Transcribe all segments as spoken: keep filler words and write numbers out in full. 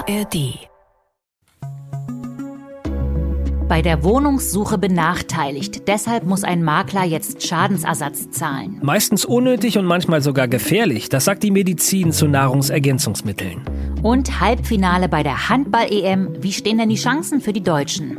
A R D. Bei der Wohnungssuche benachteiligt. Deshalb muss ein Makler jetzt Schadensersatz zahlen. Meistens unnötig und manchmal sogar gefährlich. Das sagt die Medizin zu Nahrungsergänzungsmitteln. Und Halbfinale bei der Handball-E M. Wie stehen denn die Chancen für die Deutschen?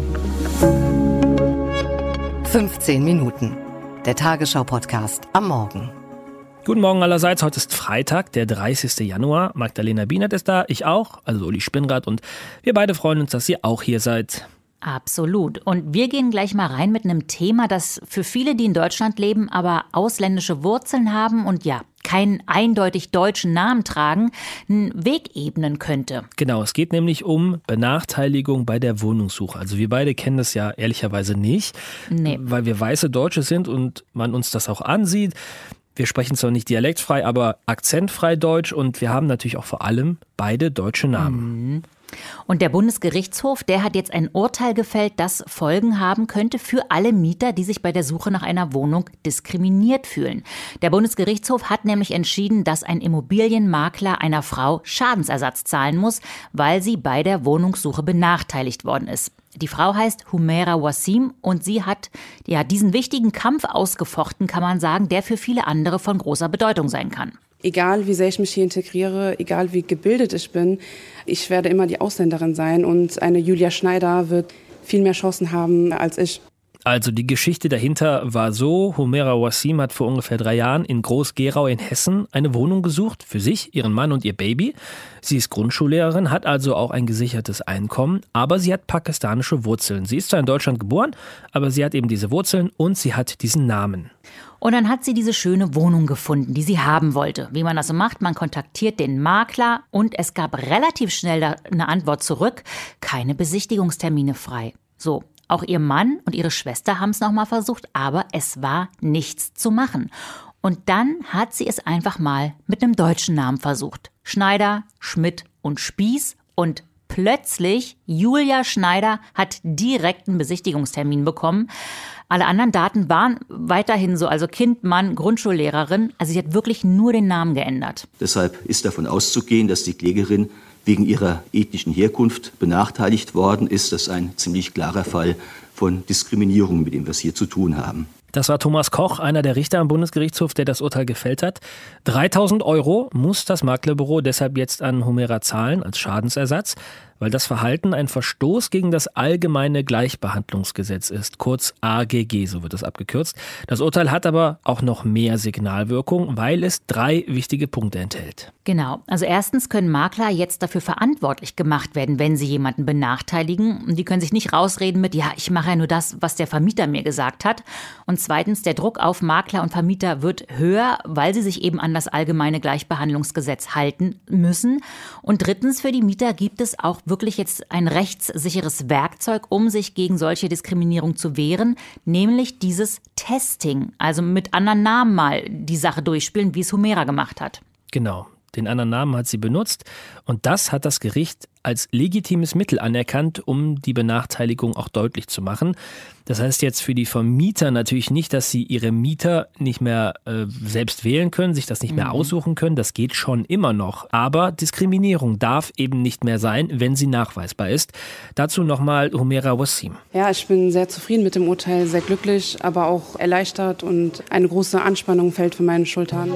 fünfzehn Minuten. Der Tagesschau-Podcast am Morgen. Guten Morgen allerseits. Heute ist Freitag, der dreißigsten Januar. Magdalena Bienert ist da, ich auch, also Uli Spinrad. Und wir beide freuen uns, dass ihr auch hier seid. Absolut. Und wir gehen gleich mal rein mit einem Thema, das für viele, die in Deutschland leben, aber ausländische Wurzeln haben und ja, keinen eindeutig deutschen Namen tragen, einen Weg ebnen könnte. Genau, es geht nämlich um Benachteiligung bei der Wohnungssuche. Also wir beide kennen das ja ehrlicherweise nicht, nee. weil wir weiße Deutsche sind und man uns das auch ansieht. Wir sprechen zwar nicht dialektfrei, aber akzentfrei Deutsch und wir haben natürlich auch vor allem beide deutsche Namen. Mhm. Und der Bundesgerichtshof, der hat jetzt ein Urteil gefällt, das Folgen haben könnte für alle Mieter, die sich bei der Suche nach einer Wohnung diskriminiert fühlen. Der Bundesgerichtshof hat nämlich entschieden, dass ein Immobilienmakler einer Frau Schadensersatz zahlen muss, weil sie bei der Wohnungssuche benachteiligt worden ist. Die Frau heißt Humaira Wassim und sie hat ja diesen wichtigen Kampf ausgefochten, kann man sagen, der für viele andere von großer Bedeutung sein kann. Egal wie sehr ich mich hier integriere, egal wie gebildet ich bin, ich werde immer die Ausländerin sein und eine Julia Schneider wird viel mehr Chancen haben als ich. Also die Geschichte dahinter war so, Humaira Wassim hat vor ungefähr drei Jahren in Groß-Gerau in Hessen eine Wohnung gesucht, für sich, ihren Mann und ihr Baby. Sie ist Grundschullehrerin, hat also auch ein gesichertes Einkommen, aber sie hat pakistanische Wurzeln. Sie ist zwar in Deutschland geboren, aber sie hat eben diese Wurzeln und sie hat diesen Namen. Und dann hat sie diese schöne Wohnung gefunden, die sie haben wollte. Wie man das so macht, man kontaktiert den Makler und es gab relativ schnell eine Antwort zurück, keine Besichtigungstermine frei. So. Auch ihr Mann und ihre Schwester haben es nochmal versucht, aber es war nichts zu machen. Und dann hat sie es einfach mal mit einem deutschen Namen versucht. Schneider, Schmidt und Spieß. Und plötzlich, Julia Schneider hat direkt einen Besichtigungstermin bekommen. Alle anderen Daten waren weiterhin so, also Kind, Mann, Grundschullehrerin. Also sie hat wirklich nur den Namen geändert. Deshalb ist davon auszugehen, dass die Klägerin wegen ihrer ethnischen Herkunft benachteiligt worden ist. Das ist ein ziemlich klarer Fall von Diskriminierung, mit dem wir es hier zu tun haben. Das war Thomas Koch, einer der Richter am Bundesgerichtshof, der das Urteil gefällt hat. dreitausend Euro muss das Maklerbüro deshalb jetzt an Humaira zahlen als Schadensersatz, weil das Verhalten ein Verstoß gegen das Allgemeine Gleichbehandlungsgesetz ist, kurz A G G, so wird es abgekürzt. Das Urteil hat aber auch noch mehr Signalwirkung, weil es drei wichtige Punkte enthält. Genau, also erstens können Makler jetzt dafür verantwortlich gemacht werden, wenn sie jemanden benachteiligen. Und die können sich nicht rausreden mit, ja, ich mache ja nur das, was der Vermieter mir gesagt hat. Und zweitens, der Druck auf Makler und Vermieter wird höher, weil sie sich eben an das Allgemeine Gleichbehandlungsgesetz halten müssen. Und drittens, für die Mieter gibt es auch wirklich jetzt ein rechtssicheres Werkzeug, um sich gegen solche Diskriminierung zu wehren, nämlich dieses Testing. Also mit anderen Namen mal die Sache durchspielen, wie es Humaira gemacht hat. Genau. Den anderen Namen hat sie benutzt und das hat das Gericht als legitimes Mittel anerkannt, um die Benachteiligung auch deutlich zu machen. Das heißt jetzt für die Vermieter natürlich nicht, dass sie ihre Mieter nicht mehr äh, selbst wählen können, sich das nicht mehr mhm. aussuchen können. Das geht schon immer noch. Aber Diskriminierung darf eben nicht mehr sein, wenn sie nachweisbar ist. Dazu nochmal Humaira Wassim. Ja, ich bin sehr zufrieden mit dem Urteil, sehr glücklich, aber auch erleichtert und eine große Anspannung fällt von meinen Schultern.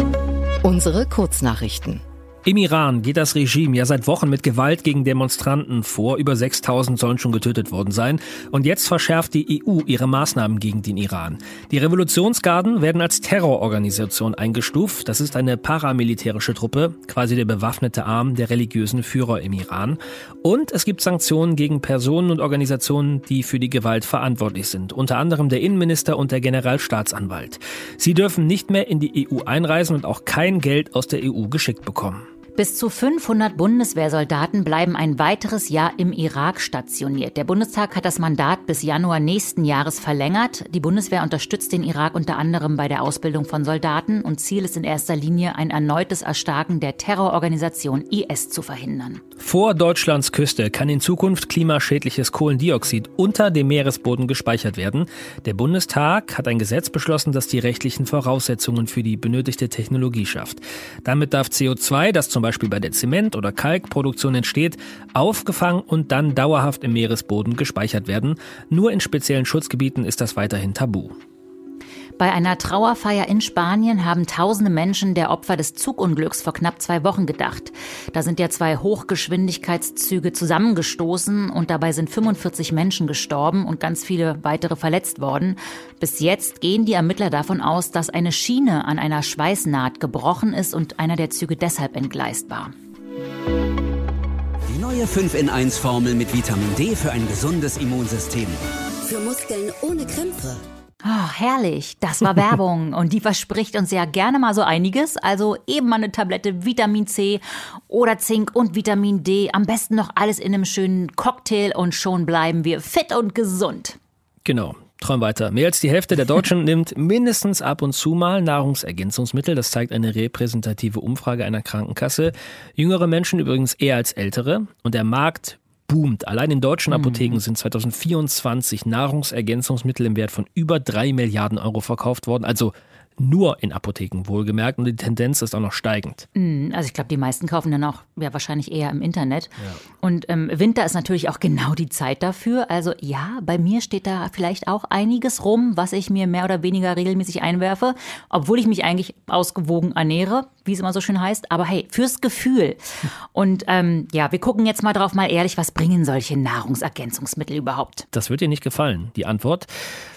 Unsere Kurznachrichten. Im Iran geht das Regime ja seit Wochen mit Gewalt gegen Demonstranten vor. Über sechstausend sollen schon getötet worden sein. Und jetzt verschärft die E U ihre Maßnahmen gegen den Iran. Die Revolutionsgarden werden als Terrororganisation eingestuft. Das ist eine paramilitärische Truppe, quasi der bewaffnete Arm der religiösen Führer im Iran. Und es gibt Sanktionen gegen Personen und Organisationen, die für die Gewalt verantwortlich sind. Unter anderem der Innenminister und der Generalstaatsanwalt. Sie dürfen nicht mehr in die E U einreisen und auch kein Geld aus der E U geschickt bekommen. Bis zu fünfhundert Bundeswehrsoldaten bleiben ein weiteres Jahr im Irak stationiert. Der Bundestag hat das Mandat bis Januar nächsten Jahres verlängert. Die Bundeswehr unterstützt den Irak unter anderem bei der Ausbildung von Soldaten und Ziel ist in erster Linie, ein erneutes Erstarken der Terrororganisation I S zu verhindern. Vor Deutschlands Küste kann in Zukunft klimaschädliches Kohlendioxid unter dem Meeresboden gespeichert werden. Der Bundestag hat ein Gesetz beschlossen, das die rechtlichen Voraussetzungen für die benötigte Technologie schafft. Damit darf C O zwei, das zum Beispiel bei der Zement- oder Kalkproduktion entsteht, aufgefangen und dann dauerhaft im Meeresboden gespeichert werden. Nur in speziellen Schutzgebieten ist das weiterhin tabu. Bei einer Trauerfeier in Spanien haben tausende Menschen der Opfer des Zugunglücks vor knapp zwei Wochen gedacht. Da sind ja zwei Hochgeschwindigkeitszüge zusammengestoßen und dabei sind fünfundvierzig Menschen gestorben und ganz viele weitere verletzt worden. Bis jetzt gehen die Ermittler davon aus, dass eine Schiene an einer Schweißnaht gebrochen ist und einer der Züge deshalb entgleist war. Die neue fünf in eins Formel mit Vitamin D für ein gesundes Immunsystem. Für Muskeln ohne Krämpfe. Oh, herrlich, das war Werbung und die verspricht uns ja gerne mal so einiges. Also eben mal eine Tablette Vitamin C oder Zink und Vitamin D. Am besten noch alles in einem schönen Cocktail und schon bleiben wir fit und gesund. Genau. Träum weiter. Mehr als die Hälfte der Deutschen nimmt mindestens ab und zu mal Nahrungsergänzungsmittel. Das zeigt eine repräsentative Umfrage einer Krankenkasse. Jüngere Menschen übrigens eher als ältere. Und der Markt boomt. Allein in deutschen Apotheken sind zweitausendvierundzwanzig Nahrungsergänzungsmittel im Wert von über drei Milliarden Euro verkauft worden. Also nur in Apotheken wohlgemerkt. Und die Tendenz ist auch noch steigend. Also ich glaube, die meisten kaufen dann auch ja, wahrscheinlich eher im Internet. Ja. Und ähm, Winter ist natürlich auch genau die Zeit dafür. Also ja, bei mir steht da vielleicht auch einiges rum, was ich mir mehr oder weniger regelmäßig einwerfe. Obwohl ich mich eigentlich ausgewogen ernähre, wie es immer so schön heißt. Aber hey, fürs Gefühl. Und ähm, ja, wir gucken jetzt mal drauf, mal ehrlich, was bringen solche Nahrungsergänzungsmittel überhaupt? Das wird dir nicht gefallen. Die Antwort: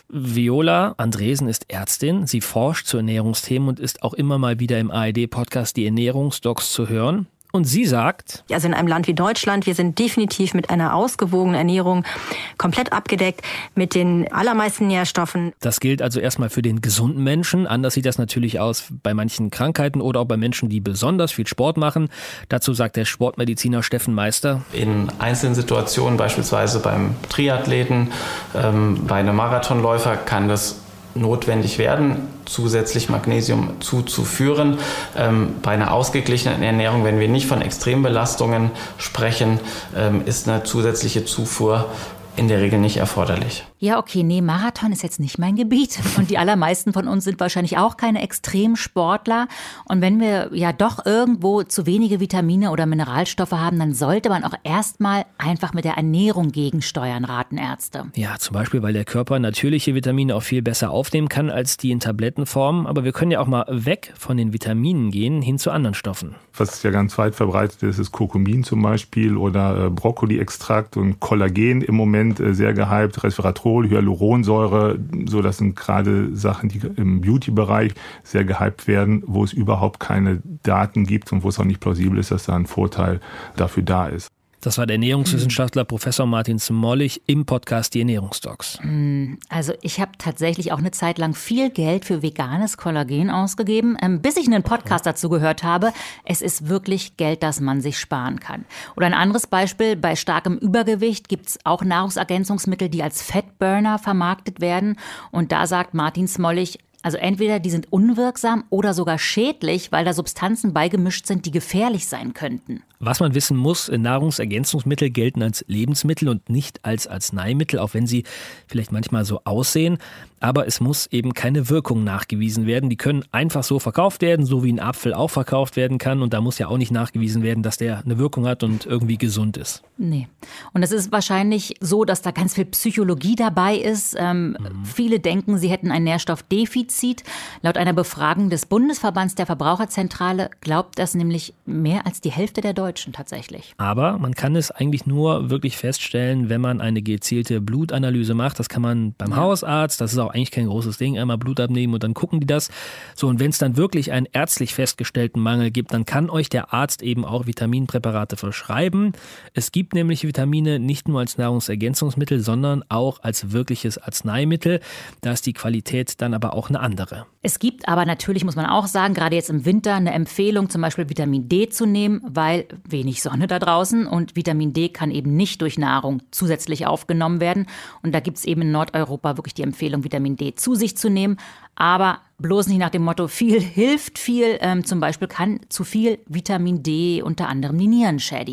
Viola Andresen ist Ärztin. Sie forscht zu Ernährungsthemen und ist auch immer mal wieder im A R D-Podcast Die Ernährungsdocs zu hören. Und sie sagt: Also in einem Land wie Deutschland, wir sind definitiv mit einer ausgewogenen Ernährung komplett abgedeckt mit den allermeisten Nährstoffen. Das gilt also erstmal für den gesunden Menschen. Anders sieht das natürlich aus bei manchen Krankheiten oder auch bei Menschen, die besonders viel Sport machen. Dazu sagt der Sportmediziner Steffen Meister: In einzelnen Situationen, beispielsweise beim Triathleten, ähm, bei einem Marathonläufer, kann das notwendig werden, zusätzlich Magnesium zuzuführen. Ähm, bei einer ausgeglichenen Ernährung, wenn wir nicht von Extrembelastungen sprechen, ähm, ist eine zusätzliche Zufuhr in der Regel nicht erforderlich. Ja, okay, nee, Marathon ist jetzt nicht mein Gebiet. Und die allermeisten von uns sind wahrscheinlich auch keine Extremsportler. Und wenn wir ja doch irgendwo zu wenige Vitamine oder Mineralstoffe haben, dann sollte man auch erstmal einfach mit der Ernährung gegensteuern, raten Ärzte. Ja, zum Beispiel, weil der Körper natürliche Vitamine auch viel besser aufnehmen kann als die in Tablettenform. Aber wir können ja auch mal weg von den Vitaminen gehen, hin zu anderen Stoffen. Was ja ganz weit verbreitet ist, ist Kurkumin zum Beispiel oder äh, Brokkoli-Extrakt und Kollagen im Moment äh, sehr gehypt, Resveratrol, Hyaluronsäure, so das sind gerade Sachen, die im Beauty-Bereich sehr gehypt werden, wo es überhaupt keine Daten gibt und wo es auch nicht plausibel ist, dass da ein Vorteil dafür da ist. Das war der Ernährungswissenschaftler Professor Martin Zmollich im Podcast Die Ernährungsdocs. Also ich habe tatsächlich auch eine Zeit lang viel Geld für veganes Kollagen ausgegeben, bis ich einen Podcast dazu gehört habe. Es ist wirklich Geld, das man sich sparen kann. Oder ein anderes Beispiel: Bei starkem Übergewicht gibt es auch Nahrungsergänzungsmittel, die als Fatburner vermarktet werden. Und da sagt Martin Zmollich: Also entweder die sind unwirksam oder sogar schädlich, weil da Substanzen beigemischt sind, die gefährlich sein könnten. Was man wissen muss: Nahrungsergänzungsmittel gelten als Lebensmittel und nicht als Arzneimittel, auch wenn sie vielleicht manchmal so aussehen. Aber es muss eben keine Wirkung nachgewiesen werden. Die können einfach so verkauft werden, so wie ein Apfel auch verkauft werden kann. Und da muss ja auch nicht nachgewiesen werden, dass der eine Wirkung hat und irgendwie gesund ist. Nee. Und es ist wahrscheinlich so, dass da ganz viel Psychologie dabei ist. Ähm, mhm. Viele denken, sie hätten ein Nährstoffdefizit. Laut einer Befragung des Bundesverbands der Verbraucherzentrale glaubt das nämlich mehr als die Hälfte der Deutschen tatsächlich. Aber man kann es eigentlich nur wirklich feststellen, wenn man eine gezielte Blutanalyse macht. Das kann man beim ja. Hausarzt, das ist auch eigentlich kein großes Ding, einmal Blut abnehmen und dann gucken die das. So, und wenn es dann wirklich einen ärztlich festgestellten Mangel gibt, dann kann euch der Arzt eben auch Vitaminpräparate verschreiben. Es gibt nämlich Vitamine nicht nur als Nahrungsergänzungsmittel, sondern auch als wirkliches Arzneimittel. Da ist die Qualität dann aber auch eine andere. Es gibt aber natürlich, muss man auch sagen, gerade jetzt im Winter eine Empfehlung, zum Beispiel Vitamin D zu nehmen, weil wenig Sonne da draußen und Vitamin D kann eben nicht durch Nahrung zusätzlich aufgenommen werden. Und da gibt es eben in Nordeuropa wirklich die Empfehlung, Vitamin D zu sich zu nehmen, aber bloß nicht nach dem Motto, viel hilft viel. Ähm, zum Beispiel kann zu viel Vitamin D unter anderem die Nieren schädigen.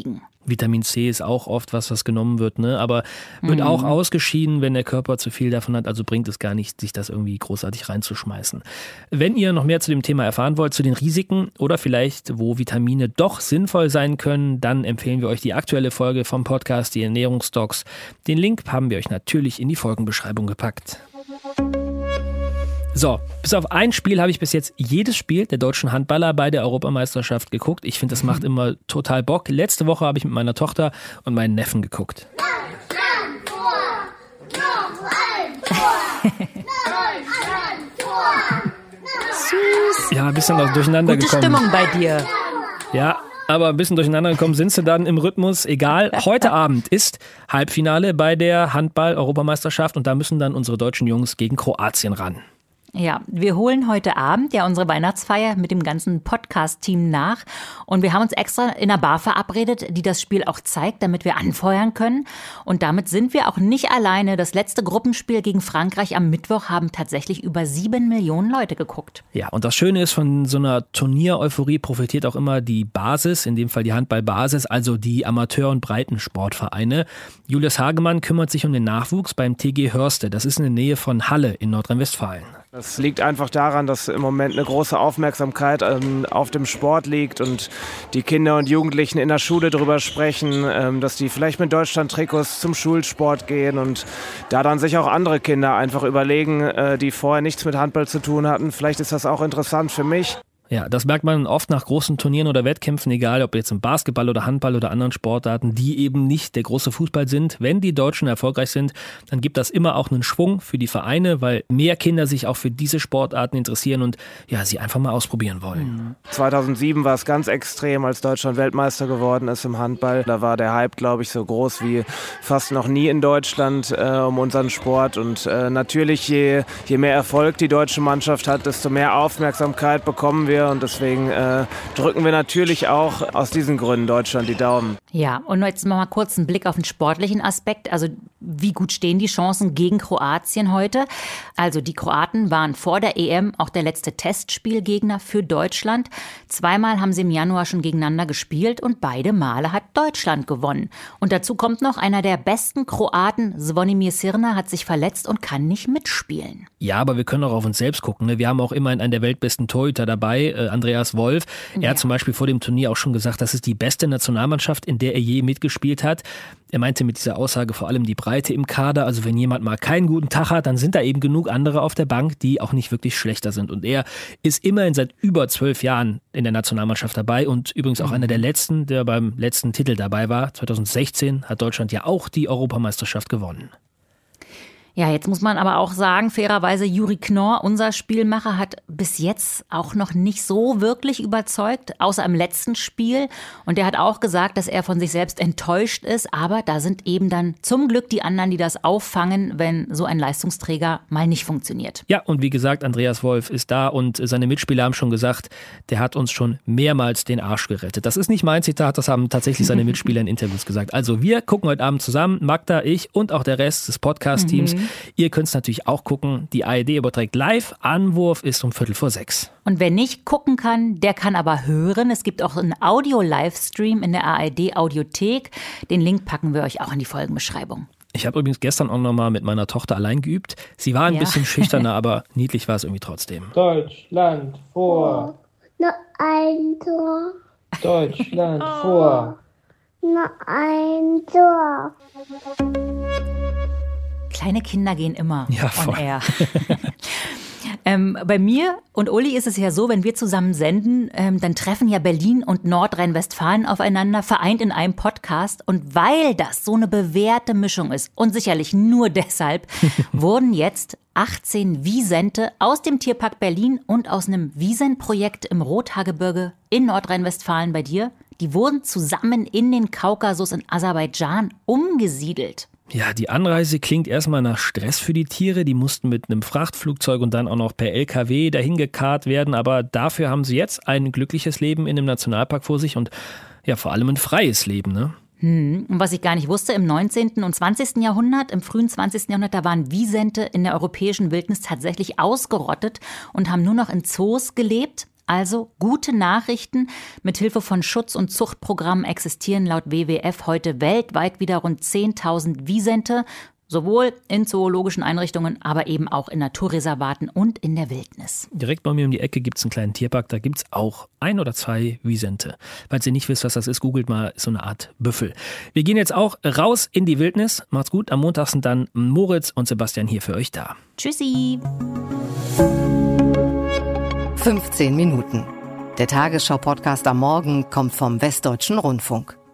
Vitamin C ist auch oft was, was genommen wird, ne? Aber wird mhm. auch ausgeschieden, wenn der Körper zu viel davon hat. Also bringt es gar nicht, sich das irgendwie großartig reinzuschmeißen. Wenn ihr noch mehr zu dem Thema erfahren wollt, zu den Risiken oder vielleicht, wo Vitamine doch sinnvoll sein können, dann empfehlen wir euch die aktuelle Folge vom Podcast, die Ernährungsdocs. Den Link haben wir euch natürlich in die Folgenbeschreibung gepackt. So, bis auf ein Spiel habe ich bis jetzt jedes Spiel der deutschen Handballer bei der Europameisterschaft geguckt. Ich finde, das macht immer total Bock. Letzte Woche habe ich mit meiner Tochter und meinen Neffen geguckt. Deutschland, Tor! Noch ein Tor! Deutschland, Tor! Süß. Ja, ein bisschen auch durcheinander Gute gekommen. Stimmung bei dir. Ja, aber ein bisschen durcheinander gekommen sind sie dann im Rhythmus. Egal, heute Abend ist Halbfinale bei der Handball-Europameisterschaft und da müssen dann unsere deutschen Jungs gegen Kroatien ran. Ja, wir holen heute Abend ja unsere Weihnachtsfeier mit dem ganzen Podcast-Team nach. Und wir haben uns extra in einer Bar verabredet, die das Spiel auch zeigt, damit wir anfeuern können. Und damit sind wir auch nicht alleine. Das letzte Gruppenspiel gegen Frankreich am Mittwoch haben tatsächlich über sieben Millionen Leute geguckt. Ja, und das Schöne ist, von so einer Turnier-Euphorie profitiert auch immer die Basis, in dem Fall die Handball-Basis, also die Amateur- und Breitensportvereine. Julius Hagemann kümmert sich um den Nachwuchs beim T G Hörste. Das ist in der Nähe von Halle in Nordrhein-Westfalen. Das liegt einfach daran, dass im Moment eine große Aufmerksamkeit ähm, auf dem Sport liegt und die Kinder und Jugendlichen in der Schule darüber sprechen, ähm, dass die vielleicht mit Deutschland-Trikots zum Schulsport gehen und da dann sich auch andere Kinder einfach überlegen, äh, die vorher nichts mit Handball zu tun hatten. Vielleicht ist das auch interessant für mich. Ja, das merkt man oft nach großen Turnieren oder Wettkämpfen, egal ob jetzt im Basketball oder Handball oder anderen Sportarten, die eben nicht der große Fußball sind. Wenn die Deutschen erfolgreich sind, dann gibt das immer auch einen Schwung für die Vereine, weil mehr Kinder sich auch für diese Sportarten interessieren und ja, sie einfach mal ausprobieren wollen. zweitausendsieben war es ganz extrem, als Deutschland Weltmeister geworden ist im Handball. Da war der Hype, glaube ich, so groß wie fast noch nie in Deutschland äh, um unseren Sport. Und äh, natürlich, je, je mehr Erfolg die deutsche Mannschaft hat, desto mehr Aufmerksamkeit bekommen wir. Und deswegen äh, drücken wir natürlich auch aus diesen Gründen Deutschland die Daumen. Ja, und jetzt mal kurz einen Blick auf den sportlichen Aspekt. Also wie gut stehen die Chancen gegen Kroatien heute? Also die Kroaten waren vor der E M auch der letzte Testspielgegner für Deutschland. Zweimal haben sie im Januar schon gegeneinander gespielt und beide Male hat Deutschland gewonnen. Und dazu kommt noch einer der besten Kroaten, Zvonimir Sirna, hat sich verletzt und kann nicht mitspielen. Ja, aber wir können auch auf uns selbst gucken. Ne? Wir haben auch immerhin einen der weltbesten Torhüter dabei, äh, Andreas Wolf. Er ja. hat zum Beispiel vor dem Turnier auch schon gesagt, das ist die beste Nationalmannschaft, in der er je mitgespielt hat. Er meinte mit dieser Aussage vor allem die Breite im Kader. Also wenn jemand mal keinen guten Tag hat, dann sind da eben genug andere auf der Bank, die auch nicht wirklich schlechter sind. Und er ist immerhin seit über zwölf Jahren in der Nationalmannschaft dabei und übrigens auch einer der letzten, der beim letzten Titel dabei war. zweitausendsechzehn hat Deutschland ja auch die Europameisterschaft gewonnen. Ja, jetzt muss man aber auch sagen, fairerweise, Juri Knorr, unser Spielmacher, hat bis jetzt auch noch nicht so wirklich überzeugt, außer im letzten Spiel. Und der hat auch gesagt, dass er von sich selbst enttäuscht ist. Aber da sind eben dann zum Glück die anderen, die das auffangen, wenn so ein Leistungsträger mal nicht funktioniert. Ja, und wie gesagt, Andreas Wolf ist da und seine Mitspieler haben schon gesagt, der hat uns schon mehrmals den Arsch gerettet. Das ist nicht mein Zitat, das haben tatsächlich seine Mitspieler in Interviews gesagt. Also wir gucken heute Abend zusammen, Magda, ich und auch der Rest des Podcast-Teams. Mhm. Ihr könnt es natürlich auch gucken. Die A R D überträgt live. Anwurf ist um Viertel vor sechs. Und wer nicht gucken kann, der kann aber hören. Es gibt auch einen Audio-Livestream in der A R D-Audiothek. Den Link packen wir euch auch in die Folgenbeschreibung. Ich habe übrigens gestern auch noch mal mit meiner Tochter allein geübt. Sie war ein ja. bisschen schüchterner, aber niedlich war es irgendwie trotzdem. Deutschland vor. Noch ein Tor. Deutschland vor. Noch ein Tor. Kleine Kinder gehen immer ja, voll. on air. ähm, bei mir und Uli ist es ja so, wenn wir zusammen senden, ähm, dann treffen ja Berlin und Nordrhein-Westfalen aufeinander, vereint in einem Podcast. Und weil das so eine bewährte Mischung ist und sicherlich nur deshalb, wurden jetzt achtzehn Wisente aus dem Tierpark Berlin und aus einem Wiesent-Projekt im Rothaargebirge in Nordrhein-Westfalen bei dir, die wurden zusammen in den Kaukasus in Aserbaidschan umgesiedelt. Ja, die Anreise klingt erstmal nach Stress für die Tiere. Die mussten mit einem Frachtflugzeug und dann auch noch per L K W dahin gekarrt werden. Aber dafür haben sie jetzt ein glückliches Leben in einem Nationalpark vor sich und ja, vor allem ein freies Leben, ne? Hm. Und was ich gar nicht wusste, im neunzehnten und zwanzigsten Jahrhundert, im frühen zwanzigsten Jahrhundert, da waren Wisente in der europäischen Wildnis tatsächlich ausgerottet und haben nur noch in Zoos gelebt. Also gute Nachrichten. Mithilfe von Schutz- und Zuchtprogrammen existieren laut W W F heute weltweit wieder rund zehntausend Wisente, sowohl in zoologischen Einrichtungen, aber eben auch in Naturreservaten und in der Wildnis. Direkt bei mir um die Ecke gibt es einen kleinen Tierpark, da gibt es auch ein oder zwei Wisente. Falls ihr nicht wisst, was das ist, googelt mal, so eine Art Büffel. Wir gehen jetzt auch raus in die Wildnis. Macht's gut, am Montag sind dann Moritz und Sebastian hier für euch da. Tschüssi! fünfzehn Minuten. Der Tagesschau-Podcast am Morgen kommt vom Westdeutschen Rundfunk.